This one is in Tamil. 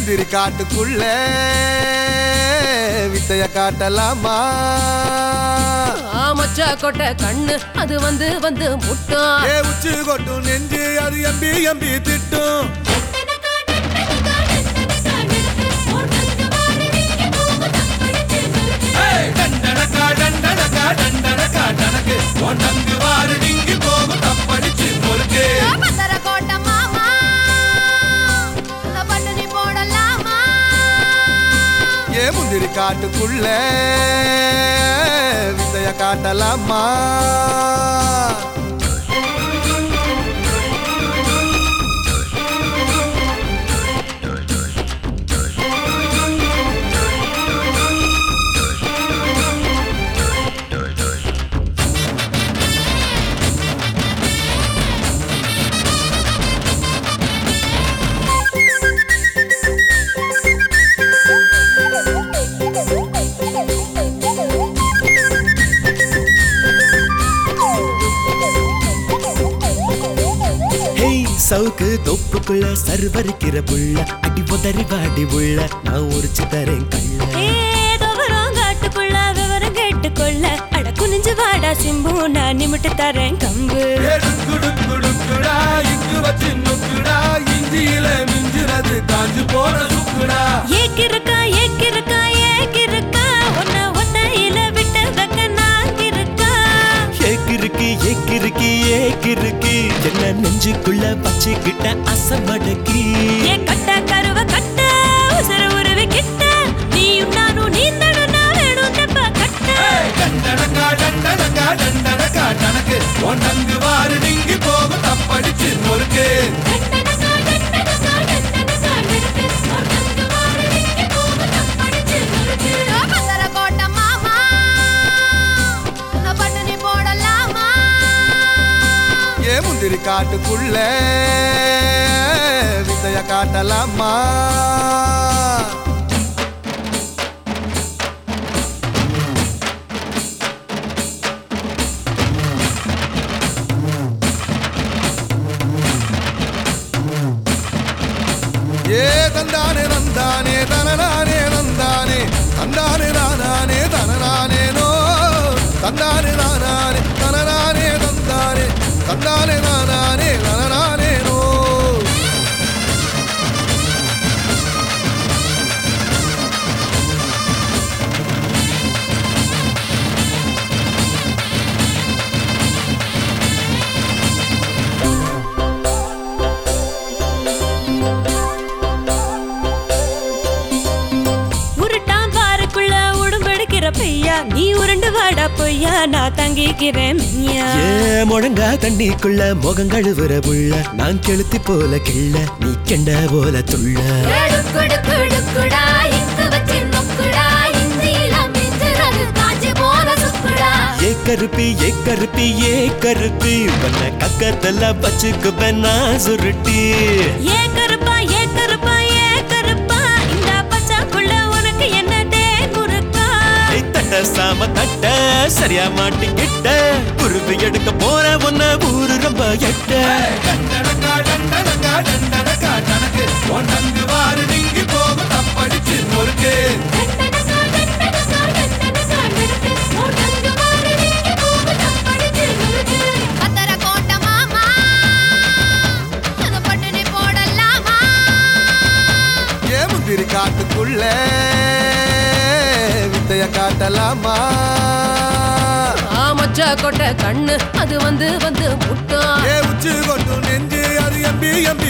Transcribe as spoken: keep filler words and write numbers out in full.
முந்திரி காட்டுக்குள்ள வித்தைய காட்டலாமா? மச்சா கொட்ட கண்ணு அது வந்து வந்து முட்டும். ஏ உச்சி கொட்டும் நெஞ்சு அது எம்பி எம்பி திட்டும். டண்டனக்கா டண்டனக்கா டண்டனக்கா டனக்கு ஒன்னங்கு வாரு நீங்கி போகும் தப்படிச்சு பொறுக்கு. பந்தர கோட்ட மாமா பண்ணு நீ போடலாமா? ஏ முந்திரி காட்டுக்குள்ள வித்தைய காட்டலாமா? சவுக்கு தொப்புக்குள்ள சர்வரிக்கிற புள்ள அடி உதறி வாடி உள்ள நான் உரிச்சு தரேன் கள்ள. காட்டுக்குள்ள விவரம் கேட்டுக்கொள்ள அட குனிஞ்சு வாடா சிம்பு நான் நிமிட்டு தரேன் கம்பு. ஏக்கிருக்கா ஏக்கிருக்கா ஏக்கிருக்கா ஒன்ன ஒத்தையில விட்டு தக்க நாங்கிருக்கா. ஏக்கிருக்கு ஏக்கிருக்கு ஏக்கிருக்கு என்ன நெஞ்சுக்குள்ள பச்சைக்கிட்ட அசமடக்கி. ஏ கட்ட கருவ கட்ட உசர உருவி கிட்ட நீயும் நானும் நீந்தணும் நான் வேணும் தெப்ப கட்ட. டண்டனக்கா டண்டனக்கா டண்டனக்கா டனக்கு ஒன்னங்கு வாரு நீங்கி போகும் தப்படிச்சு பொறுக்கு. பந்தர கோட்ட மாமா பண்ணு நீ போடலாமா? ஏ முந்திரி காட்டுக்குள்ள வித்தைய காட்டலாமா? ஏ தந்தானே தந்தானே தனனானே தந்தானே தந்தானே தானானே தனனானே நோ தந்தானே தானானே தனனானே தந்தானே தந்தானே தானானே தனனானே நோ. உருட்டான் பாருக்குள்ள உடும்பெடுக்கிற பையா நீ உருண்டு வாடா பொய்யா நான் தங்கிக்கிறேன் மெய்யா. ஏ முழங்கா தண்ணிக்குள்ள முகம் கழுவுற புள்ள நான் கெளுத்தி போல கிள்ள நீ கெண்ட போல துள்ள. டுக்குடுக்குடுக்குடா இங்கு வச்சு நொக்குடா இந்தியில மிஞ்சுறது காஞ்சி போல சுக்குடா. ஏ கருப்பி ஏ கருப்பி ஏ கருப்பி உன்ன கக்கத்துல பச்சுக்குப்பேன் நான் சுருட்டி. ஏ கருப்பா ஏ கருப்பா ஏ கருப்பா இந்த பச்சாக்குள்ள உனக்கு என்ன தே குறுக்கா. தட்ட சாம தட்ட சரியா மாட்டிக்கிட்ட குருவி எடுக்க போற உன்ன ஊரு ரொம்ப எட்ட. டண்டனக்கா டண்டனக்கா டண்டனக்கா டனக்கு ஒன்னங்கு வாரு நீங்கி போகும் தப்படிச்சு பொறுக்கு. பந்தர கோட்ட மாமா பண்ணு நீ போடலாமா? ஏ முந்திரி காட்டுக்குள்ள வித்தைய காட்டலாமா? மச்சா கொட்ட கண்ணு அது வந்து வந்து முட்டும். ஏ உச்சி கொட்டும் நெஞ்சு அது எம்பி எம்பி